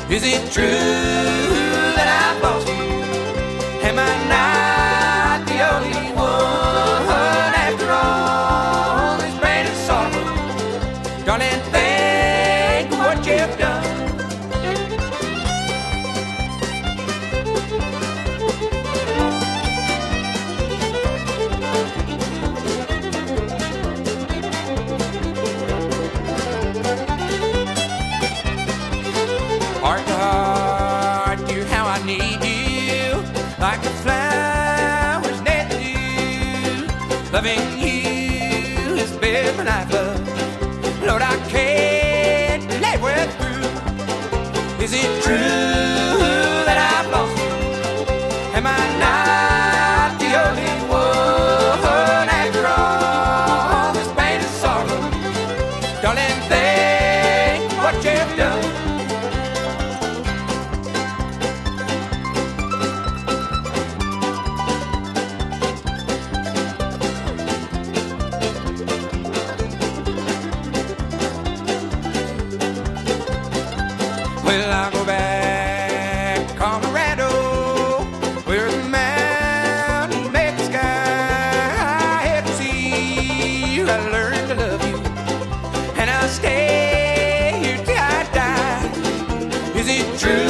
Is it true that I've lost you? Am I not the only one after all this pain and sorrow? Darling, think of what you've done. Heart to heart, dear, how I need you, like the flowers never do. Loving you is better than I've loved. Lord, I can't live with through. Is it true that I've lost you? Am I not the only one after all this pain and sorrow? Darling, think what you've done. Well, I'll go back to Colorado, where the mountains make the sky. I had to see you, I learned to love you, and I'll stay here till I die. Is it true